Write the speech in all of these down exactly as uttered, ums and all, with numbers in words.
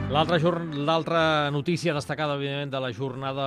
L'altra notícia destacada, evidentment, de la jornada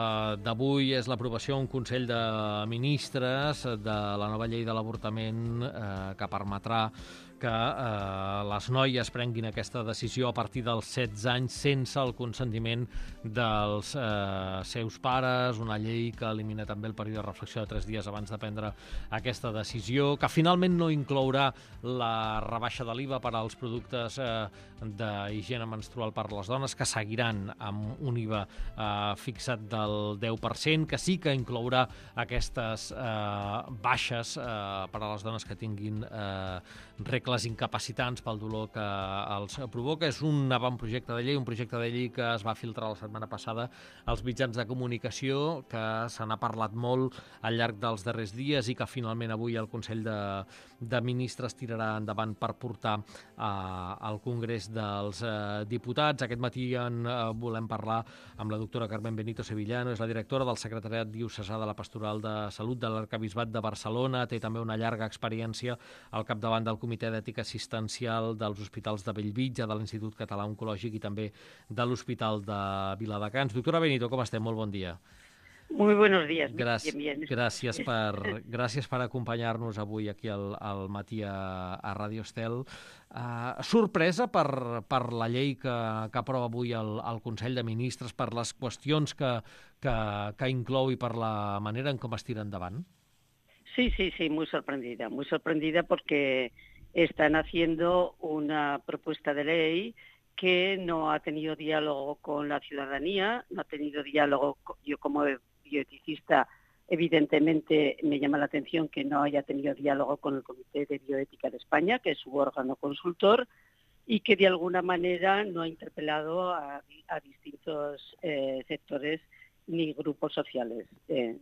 d'avui és l'aprovació a un Consell de Ministres de la nova llei de l'avortament eh, que permetrà que eh, les noies prenguin aquesta decisió a partir dels setze anys sense el consentiment dels eh, seus pares, una llei que elimina també el període de reflexió de tres dies abans de prendre aquesta decisió, que finalment no inclourà la rebaixa de l'I V A per als productes eh, d'higiene menstrual per a les dones, que seguiran amb un I V A eh, fixat del deu per cent, que sí que inclourà aquestes eh, baixes eh, per a les dones que tinguin eh, regles incapacitants pel dolor que els provoca. És un avantprojecte de llei, un projecte de llei que es va filtrar la setmana passada als mitjans de comunicació, que se n'ha parlat molt al llarg dels darrers dies i que finalment avui el Consell de, de Ministres tirarà endavant per portar eh, al Congrés dels eh, Diputats. Aquest matí en eh, volem parlar amb la doctora Carmen Benito Sevillano, és la directora del Secretariat Diocesà de la Pastoral de Salut de l'Arquebisbat de Barcelona, té també una llarga experiència al capdavant del Comitè d'Ètica Assistencial dels Hospitals de Bellvitge, de l'Institut Català Oncològic i també de l'Hospital de Viladecans. Doctora Benito, com estem? Molt bon dia. Muy buenos días. Gràcies, bien, bien. Gràcies per, gràcies per acompanyar-nos avui aquí al, al matí a, a Radio Estel. Uh, sorpresa per, per la llei que, que aprova avui el, el Consell de Ministres, per les qüestions que, que, que inclou i per la manera en com es tira endavant? Sí, sí, sí, muy sorprendida, muy sorprendida porque están haciendo una propuesta de ley que no ha tenido diálogo con la ciudadanía, no ha tenido diálogo, yo como bioeticista evidentemente me llama la atención que no haya tenido diálogo con el Comité de Bioética de España, que es su órgano consultor, y que de alguna manera no ha interpelado a, a distintos eh, sectores ni grupos sociales, eh,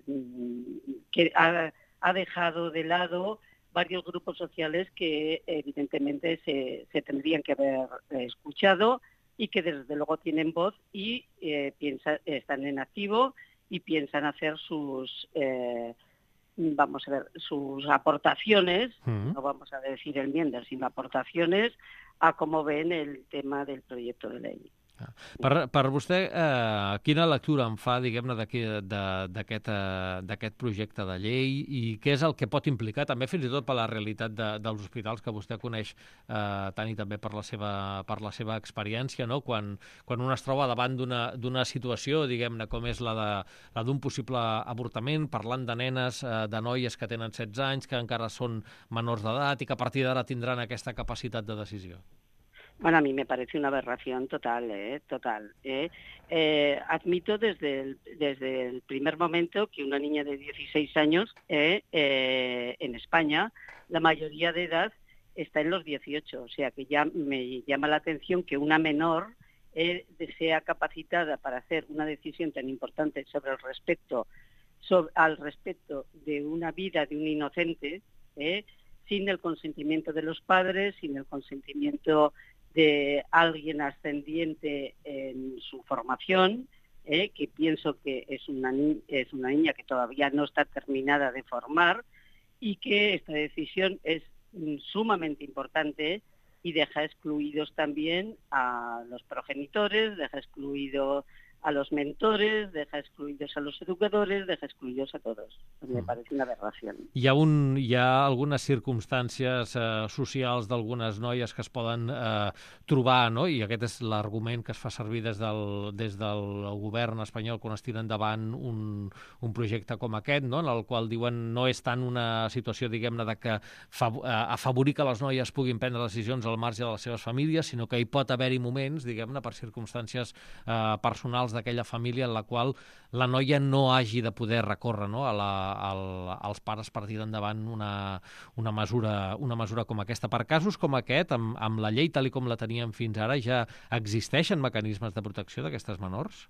que ha, ha dejado de lado varios grupos sociales que evidentemente se, se tendrían que haber escuchado y que desde luego tienen voz y eh, piensa, están en activo y piensan hacer sus, eh, vamos a ver, sus aportaciones, uh-huh. no vamos a decir enmiendas, sino aportaciones a cómo ven el tema del proyecto de ley. Per, per vostè, eh, quina lectura en fa, diguem-ne, d'aquest eh, projecte de llei i què és el que pot implicar també fins i tot per la realitat de, dels hospitals que vostè coneix eh, tant i també per la seva, per la seva experiència, no? Quan, quan un es troba davant d'una situació, diguem-ne, com és la d'un possible avortament, parlant de nenes, eh, de noies que tenen setze anys, que encara són menors d'edat i que a partir d'ara tindran aquesta capacitat de decisió. Bueno, a mí me parece una aberración total, ¿eh? total. ¿eh? Eh, admito desde el, desde el primer momento que una niña de dieciséis años eh, eh, en España, la mayoría de edad está en los dieciocho, o sea que ya me llama la atención que una menor eh, sea capacitada para hacer una decisión tan importante sobre el respecto, sobre, al respecto de una vida de un inocente, eh, sin el consentimiento de los padres, sin el consentimiento de alguien ascendiente en su formación, eh, que pienso que es una, ni- es una niña que todavía no está terminada de formar y que esta decisión es mm, sumamente importante y deja excluidos también a los progenitores, deja excluido a los mentores, deja excluidos a los educadores, deja excluidos a todos. Me parece una aberració. Hi ha, un, hi ha algunes circumstàncies eh, socials d'algunes noies que es poden eh, trobar, no? I aquest és l'argument que es fa servir des del, des del govern espanyol quan es tira endavant un, un projecte com aquest, no? En el qual diuen no és tant una situació, diguem-ne, de que fav eh, afavorir que les noies puguin prendre decisions al marge de les seves famílies, sinó que hi pot haver-hi moments, diguem-ne, per circumstàncies eh, personals d'aquella família en la qual la noia no hagi de poder recórrer, no? a la, al, als pares per tirar endavant una, una, mesura, una mesura com aquesta. Per casos com aquest, amb, amb la llei tal i com la teníem fins ara, ja existeixen mecanismes de protecció d'aquestes menors?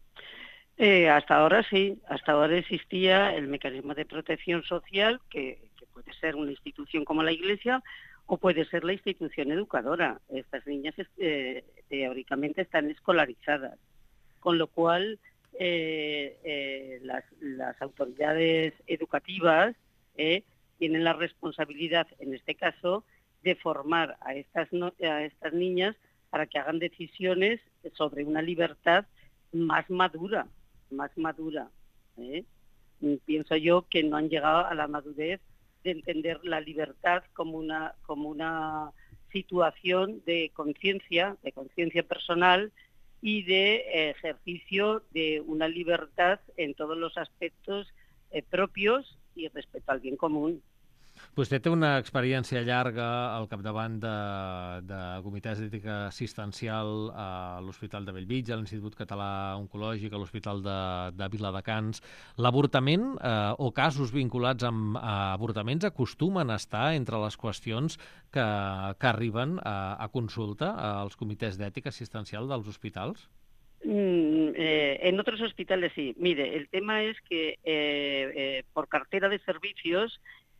Eh, hasta ahora sí, hasta ahora existía el mecanismo de protección social, que, que puede ser una institución como la Iglesia o puede ser la institución educadora. Estas niñas eh, teóricamente están escolarizadas, con lo cual eh, eh, las, las autoridades educativas eh, tienen la responsabilidad, en este caso, de formar a estas, no, a estas niñas para que hagan decisiones sobre una libertad más madura, más madura. ¿eh? Pienso yo que no han llegado a la madurez de entender la libertad como una, como una situación de conciencia, de conciencia personal y de eh, ejercicio de una libertad en todos los aspectos eh, propios y respecto al bien común. Vostè té una experiència llarga al capdavant de, de comitès d'ètica assistencial a l'Hospital de Bellvitge, a l'Institut Català Oncològic, a l'Hospital de, de Viladecans. L'avortament eh, o casos vinculats amb a avortaments acostumen a estar entre les qüestions que, que arriben a, a consulta als comitès d'ètica assistencial dels hospitals? Mm, eh, en otros hospitales sí. Mire, el tema es que eh, eh, por cartera de servicios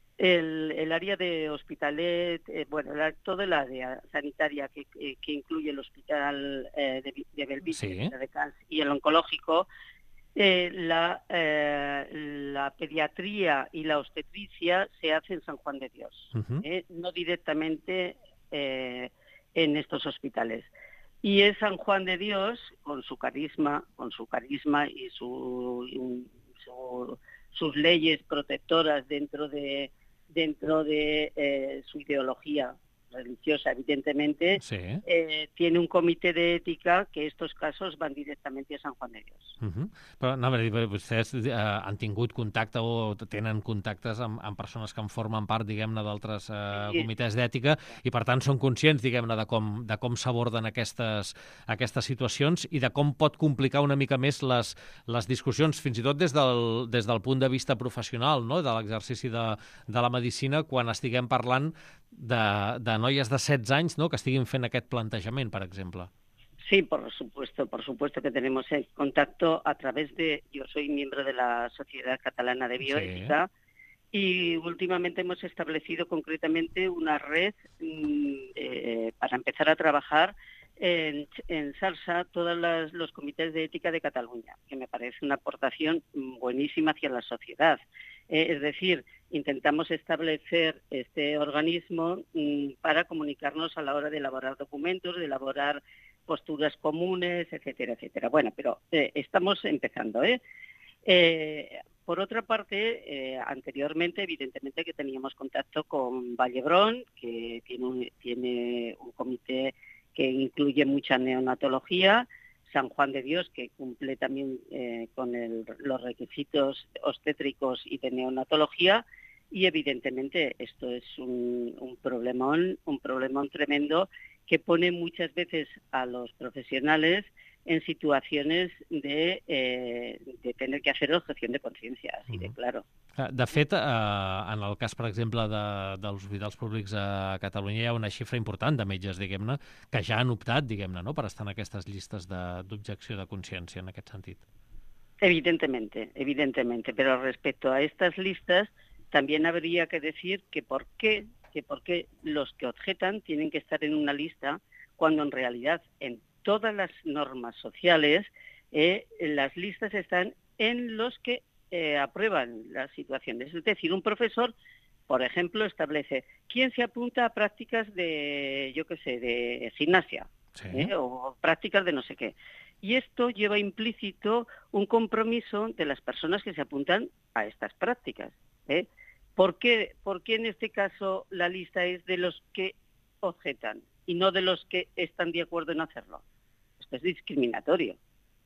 El, el área de Hospitalet, eh, bueno, la, todo el área sanitaria que, que, que incluye el hospital eh, de, de Bellvitge, sí. de Cans y el oncológico, eh, la, eh, la pediatría y la obstetricia se hace en San Juan de Dios, uh-huh. eh, no directamente eh, en estos hospitales. Y es San Juan de Dios, con su carisma, con su carisma y su, y su, sus leyes protectoras dentro de dentro de eh, su ideología religiosa, evidentemente, sí. eh, tiene un comité de ética que estos casos van directamente a San Juan de Dios. Uh-huh. Però, no, vostès eh, han tingut contacte o tenen contactes amb, amb persones que en formen part, diguem-ne, d'altres eh, sí. comitès d'ètica i, per tant, són conscients, diguem-ne, de com, de com s'aborden aquestes, aquestes situacions i de com pot complicar una mica més les, les discussions, fins i tot des del, des del punt de vista professional, no?, de l'exercici de, de la medicina, quan estiguem parlant de, de noies de setze anys, no?, que estiguin fent aquest plantejament, per exemple. Sí, por supuesto, por supuesto que tenemos el contacto a través de, yo soy miembro de la Sociedad Catalana de Bioética, sí. y últimamente hemos establecido concretamente una red eh, para empezar a trabajar en, en SARSA todos las, los comités de ética de Cataluña, que me parece una aportación buenísima hacia la sociedad. Eh, es decir, intentamos establecer este organismo mm, para comunicarnos a la hora de elaborar documentos, de elaborar posturas comunes, etcétera, etcétera. Bueno, pero eh, estamos empezando, ¿eh? Eh, por otra parte, eh, anteriormente, evidentemente, que teníamos contacto con Vallebrón, que tiene un, tiene un comité que incluye mucha neonatología, San Juan de Dios, que cumple también eh, con el, los requisitos obstétricos y de neonatología, y evidentemente esto es un, un problemón, un problemón tremendo que pone muchas veces a los profesionales en situaciones de, eh, de tener que hacer objeción de consciència, així de claro. De fet, eh, en el cas, per exemple, de, dels hospitals públics a Catalunya hi ha una xifra important de metges, diguem-ne, que ja han optat, diguem-ne, no?, per estar en aquestes llistes d'objecció de, de consciència, en aquest sentit. Evidentemente, evidentemente, pero respecto a estas listas también habría que decir que por qué, que por qué los que objetan tienen que estar en una lista cuando en realidad en todas las normas sociales eh, las listas están en los que eh, aprueban las situaciones. Es decir, un profesor, por ejemplo, establece quién se apunta a prácticas de, yo qué sé, de gimnasia, sí. ¿eh? o prácticas de no sé qué. Y esto lleva implícito un compromiso de las personas que se apuntan a estas prácticas. ¿eh? ¿Por qué, ¿Por qué en este caso la lista es de los que objetan y no de los que están de acuerdo en hacerlo? Esto es discriminatorio.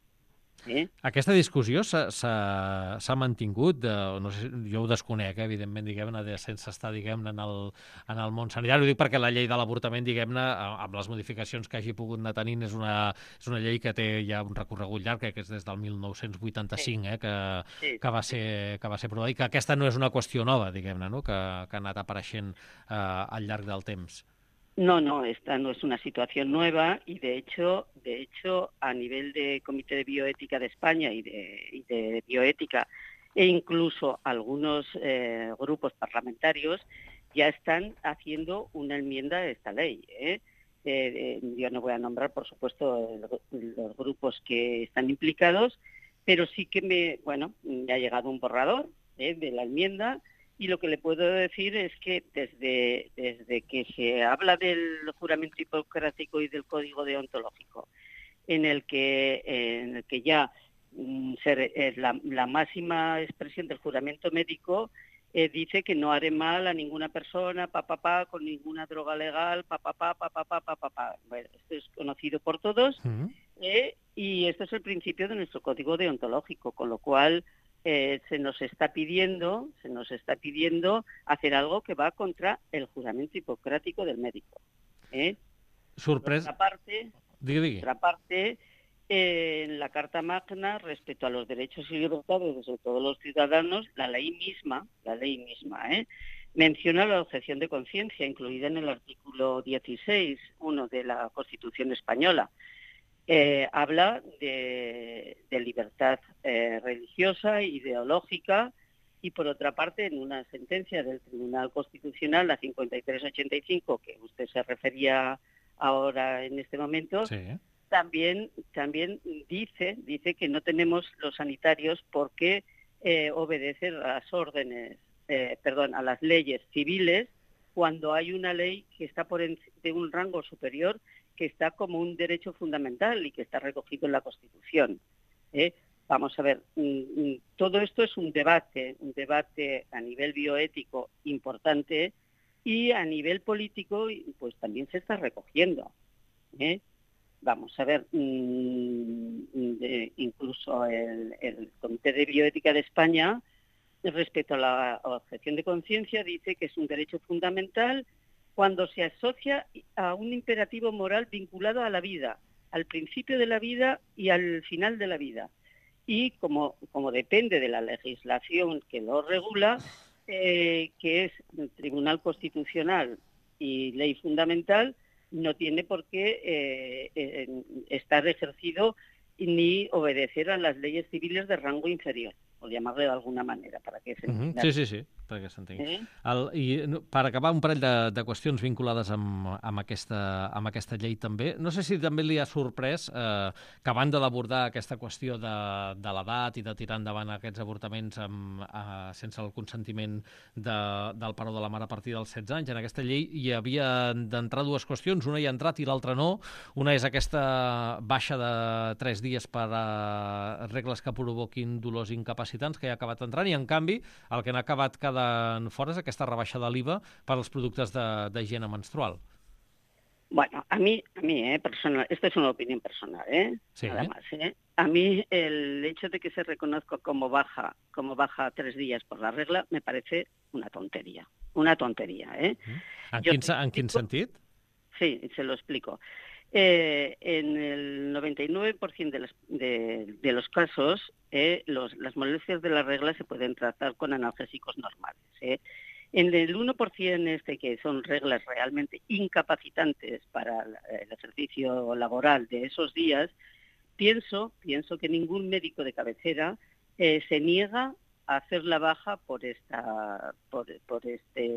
Eh? Aquesta discussió s'ha mantingut, de, no sé, jo ho desconec, eh, evidentment, diguem-ne, de, sense estar, diguem-ne, en, el, en el món sanitari. Ho dic perquè la llei de l'avortament, diguem-ne, amb les modificacions que hagi pogut anar tenint, és una, és una llei que té ja un recorregut llarg, que és des del mil nou-cents vuitanta-cinc, eh, que, sí. que, va ser, que va ser aprovada, i que aquesta no és una qüestió nova, diguem-ne, no? que, que ha anat apareixent eh, al llarg del temps. No, no, esta no es una situación nueva y de hecho, de hecho, a nivel de Comité de Bioética de España y de, y de bioética e incluso algunos eh, grupos parlamentarios ya están haciendo una enmienda a esta ley. ¿eh? Eh, eh, yo no voy a nombrar, por supuesto, el, los grupos que están implicados, pero sí que me, bueno, me ha llegado un borrador ¿eh? de la enmienda Y lo que le puedo decir es que desde, desde que se habla del juramento hipocrático y del código deontológico, en el que, en el que ya mm, se, eh, la, la máxima expresión del juramento médico eh, dice que no haré mal a ninguna persona, pa, pa, pa, con ninguna droga legal, pa, pa, pa, pa, pa, pa, pa, pa, pa. Bueno, esto es conocido por todos, uh-huh. eh, y este es el principio de nuestro código deontológico, con lo cual eh, se nos está pidiendo, se nos está pidiendo hacer algo que va contra el juramento hipocrático del médico. ¿eh? Sorpresa. Por otra parte, digue, digue. por otra parte eh, en la Carta Magna, respecto a los derechos y libertades de todos los ciudadanos, la ley misma, la ley misma, ¿eh? menciona la objeción de conciencia, incluida en el artículo dieciséis punto uno de la Constitución española. Eh, habla de, de libertad eh, religiosa, ideológica, y por otra parte, en una sentencia del Tribunal Constitucional, la cincuenta y tres ochenta y cinco, que usted se refería ahora en este momento, sí. también, también dice, dice que no tenemos los sanitarios por qué eh, obedecer a las órdenes, eh, perdón, a las leyes civiles, cuando hay una ley que está por en, de un rango superior, que está como un derecho fundamental y que está recogido en la Constitución. ¿eh? Vamos a ver, todo esto es un debate, un debate a nivel bioético importante, y a nivel político pues también se está recogiendo. ¿eh? Vamos a ver, incluso el, el Comité de Bioética de España, respecto a la objeción de conciencia, dice que es un derecho fundamental cuando se asocia a un imperativo moral vinculado a la vida, al principio de la vida y al final de la vida. Y como, como depende de la legislación que lo regula, eh, que es el Tribunal Constitucional y Ley Fundamental, no tiene por qué eh, eh, estar ejercido ni obedecer a las leyes civiles de rango inferior, por llamarle de alguna manera, para que se entienda. Uh-huh. Sí, sí, sí, perquè s'entengui. Eh? El, I per acabar, un parell de, de qüestions vinculades amb, amb, aquesta, amb aquesta llei també. No sé si també li ha sorprès eh, que a banda d'abordar aquesta qüestió de, de l'edat i de tirar endavant aquests avortaments amb, eh, sense el consentiment de, del pare o de la mare a partir dels setze anys, en aquesta llei hi havia d'entrar dues qüestions, una hi ha entrat i l'altra no. Una és aquesta baixa de tres dies per a regles que provoquin dolors incapacitants, que ja ha acabat entrant, i en canvi el que n'ha acabat quedant fora és aquesta rebaixa de l'I V A per als productes d'higiene menstrual. Bueno, a mí, a mí, eh, personal, esto es una opinión personal, ¿eh? Sí, Nada ¿eh? más, ¿eh? A mí el hecho de que se reconozca como baja, como baja tres días por la regla, me parece una tontería, una tontería, ¿eh? En, quin, en quin sentit? Sí, se lo explico. Eh, en el noventa y nueve por ciento de los, de, de los casos, eh, los, las molestias de la regla se pueden tratar con analgésicos normales. ¿eh? En el uno por ciento este, que son reglas realmente incapacitantes para el ejercicio laboral de esos días, pienso, pienso que ningún médico de cabecera eh, se niega a hacer la baja por esta, por, por este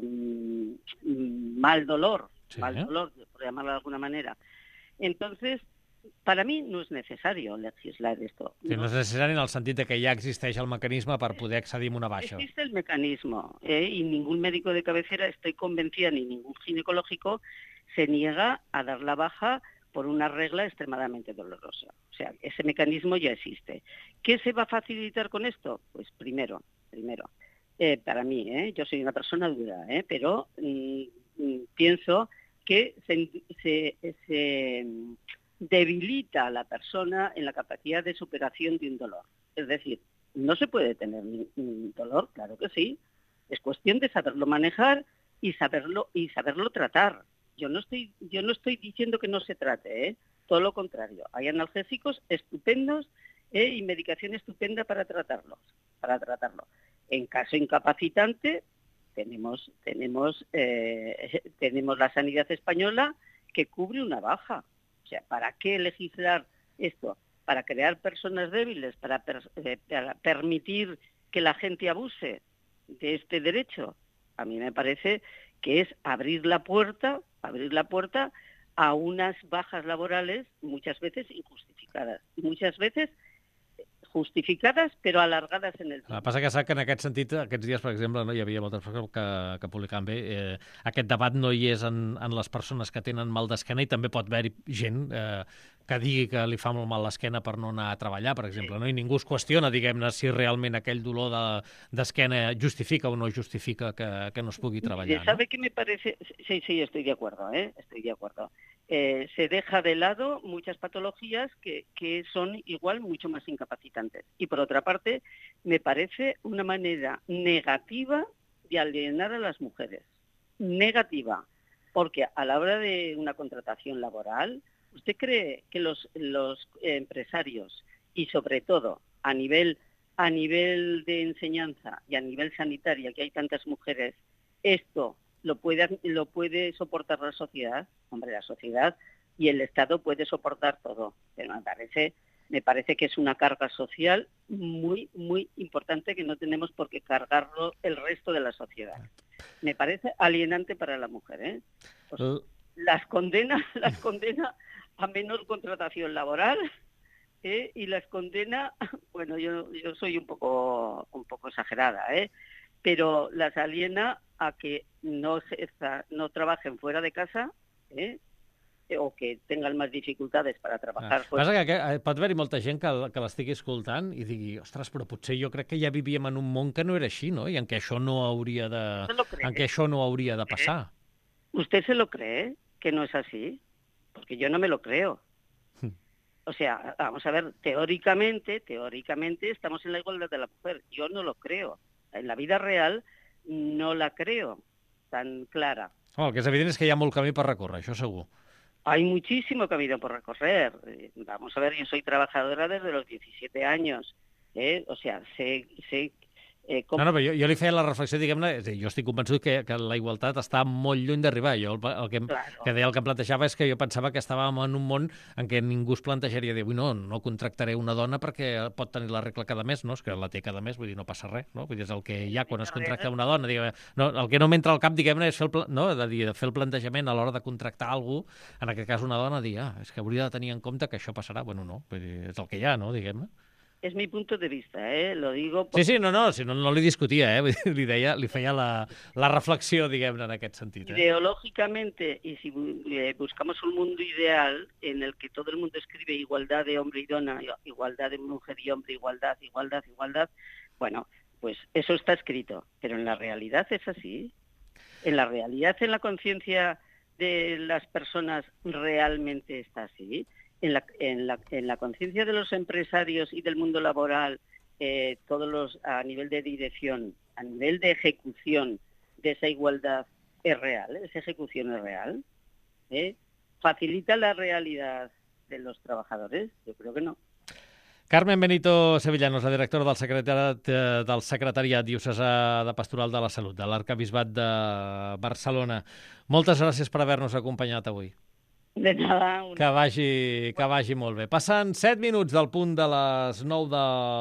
mm, mal dolor, sí, mal dolor, por llamarlo de alguna manera. Entonces, para mí no es necesario legislar esto. Sí, no és necessari en el sentit de que ja existeix el mecanisme per poder accedir a una baixa. Existe el mecanismo, ¿eh? Y ningún médico de cabecera, estoy convencida, ni ningún ginecológico se niega a dar la baja por una regla extremadamente dolorosa. O sea, ese mecanismo ya existe. ¿Qué se va a facilitar con esto? Pues primero, primero, eh, para mí, ¿eh? yo soy una persona dura, ¿eh? pero mm, mm, pienso que se, se, se debilita a la persona en la capacidad de superación de un dolor. Es decir, no se puede tener un dolor, claro que sí. Es cuestión de saberlo manejar y saberlo y saberlo tratar. Yo no estoy, yo no estoy diciendo que no se trate, ¿eh? Todo lo contrario. Hay analgésicos estupendos ¿eh? y medicación estupenda para tratarlos, para tratarlo. En caso incapacitante, tenemos, tenemos, eh, tenemos la sanidad española que cubre una baja. O sea, ¿para qué legislar esto? ¿Para crear personas débiles? ¿Para, per, eh, para permitir que la gente abuse de este derecho? A mí me parece que es abrir la puerta, abrir la puerta a unas bajas laborales muchas veces injustificadas y muchas veces justificadas, però alargades en el El temps. que passa que sap que en aquest sentit, aquests dies, per exemple, no hi havia moltes persones que, que publicaven bé, eh, aquest debat no hi és en, en les persones que tenen mal d'esquena i també pot haver-hi gent eh, que digui que li fa molt mal l'esquena per no anar a treballar, per exemple, no? I ningú es qüestiona, diguem-ne, si realment aquell dolor de, d'esquena justifica o no justifica que, que no es pugui treballar, ¿Sabe no? qué me parece? Sí, sí, estoy de acuerdo, ¿eh? Estoy de acuerdo. Eh, se deja de lado muchas patologías que, que son igual mucho más incapacitantes. Y por otra parte, me parece una manera negativa de alienar a las mujeres. Negativa. Porque a la hora de una contratación laboral, ¿usted cree que los, los empresarios, y sobre todo a nivel, a nivel de enseñanza y a nivel sanitario, que hay tantas mujeres, esto lo puede, lo puede soportar la sociedad? Hombre, la sociedad y el Estado puede soportar todo, pero me parece, me parece que es una carga social muy, muy importante que no tenemos por qué cargarlo el resto de la sociedad. Me parece alienante para la mujer, ¿eh? Pues las condena, las condena a menor contratación laboral, ¿eh? Y las condena, bueno, yo, yo soy un poco, un poco exagerada, ¿eh? Pero las aliena a que no, se, no trabajen fuera de casa, ¿eh? O que tengan más dificultades per a treballar. Ah, passa que, que pot haver-hi molta gent que, que l'estigui escoltant i digui, ostres, però potser jo crec que ja vivíem en un món que no era així, no? I en què això no hauria de, en què això no hauria de passar. ¿Usted se lo cree que no es así? Porque yo no me lo creo. O sea, vamos a ver, teóricamente, teóricamente estamos en la igualdad de la mujer. Yo no lo creo. En la vida real no la creo tan clara. Oh, el que és evident és que hi ha molt camí per recórrer, això segur. Hay muchísimo camino por recorrer. Vamos a ver, yo soy trabajadora desde los diecisiete años, ¿eh? O sea, sé... sé eh, com... No, no, però jo, jo li feia la reflexió, diguem-ne, jo estic convençut que, que la igualtat està molt lluny d'arribar. Jo el, el que, claro. que deia, el que em plantejava és que jo pensava que estàvem en un món en què ningú es plantejaria dir, no, no contractaré una dona perquè pot tenir la regla cada mes, no? És que la té cada mes, vull dir, no passa res, no? Vull dir, és el que hi ha quan es contracta una dona. Diguem, no, el que no m'entra al cap, diguem-ne, és fer el, no? de dir, de fer el plantejament a l'hora de contractar algú, en aquest cas una dona, dir, ah, és que hauria de tenir en compte que això passarà. Bueno, no, vull dir, és el que hi ha, no? Diguem-ne. Es mi punto de vista, ¿eh? Lo digo... Por... Sí, sí, no, no, si no, no li discutia, eh? Li, deia, li feia la, la reflexió, diguem-ne, en aquest sentit. Eh? Ideológicamente, y si buscamos un mundo ideal en el que todo el mundo escribe igualdad de hombre y dona, igualdad de mujer y hombre, igualdad, igualdad, igualdad, bueno, pues eso está escrito, pero en la realidad es así. En la realidad, en la conciencia de las personas, realmente está así. En la, en la, en la conciencia de los empresarios y del mundo laboral, eh, todos los a nivel de dirección, a nivel de ejecución de esa igualdad es real, esa ejecución es real, ¿eh? ¿Facilita la realidad de los trabajadores? Yo creo que no. Carmen Benito Sevillanos, la directora del secretariat, del secretariat diocesà de Pastoral de la Salut, de l'Arquebisbat de Barcelona. Moltes gràcies per haver-nos acompanyat avui. De nada. Una... Que vagi, que vagi molt bé. Passen set minuts del punt de les nou de